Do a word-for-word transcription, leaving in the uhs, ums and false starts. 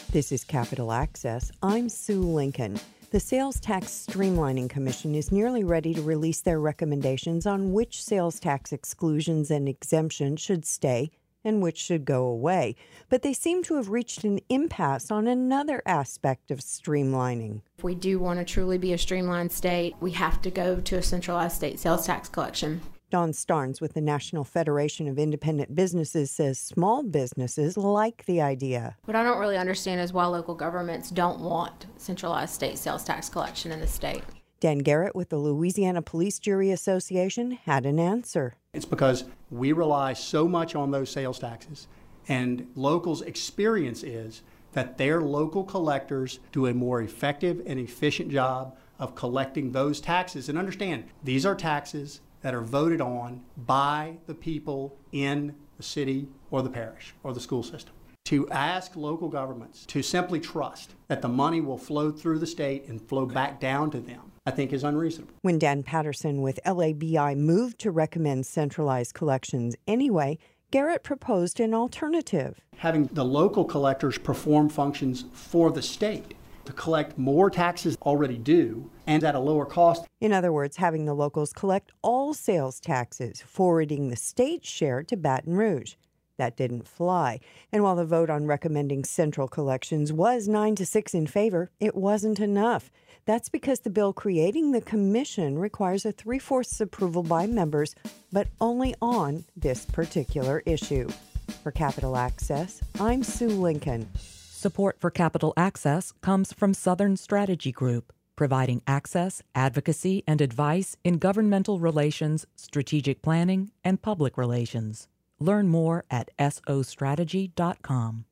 This is Capital Access. I'm Sue Lincoln. The Sales Tax Streamlining Commission is nearly ready to release their recommendations on which sales tax exclusions and exemptions should stay and which should go away. But they seem to have reached an impasse on another aspect of streamlining. If we do want to truly be a streamlined state, we have to go to a centralized state sales tax collection. Dawn Starnes with the National Federation of Independent Businesses says small businesses like the idea. What I don't really understand is why local governments don't want centralized state sales tax collection in the state. Dan Garrett with the Louisiana Police Jury Association had an answer. It's because we rely so much on those sales taxes, and locals' experience is that their local collectors do a more effective and efficient job of collecting those taxes. And understand, these are taxes that are voted on by the people in the city or the parish or the school system. To ask local governments to simply trust that the money will flow through the state and flow back down to them, I think is unreasonable. When Dan Patterson with L A B I moved to recommend centralized collections anyway, Garrett proposed an alternative. Having the local collectors perform functions for the state to collect more taxes already due and at a lower cost. In other words, having the locals collect all sales taxes, forwarding the state's share to Baton Rouge. That didn't fly. And while the vote on recommending central collections was nine to six in favor, it wasn't enough. That's because the bill creating the commission requires a three-fourths approval by members, but only on this particular issue. For Capital Access, I'm Sue Lincoln. Support for Capital Access comes from Southern Strategy Group, providing access, advocacy, and advice in governmental relations, strategic planning, and public relations. Learn more at S O strategy dot com.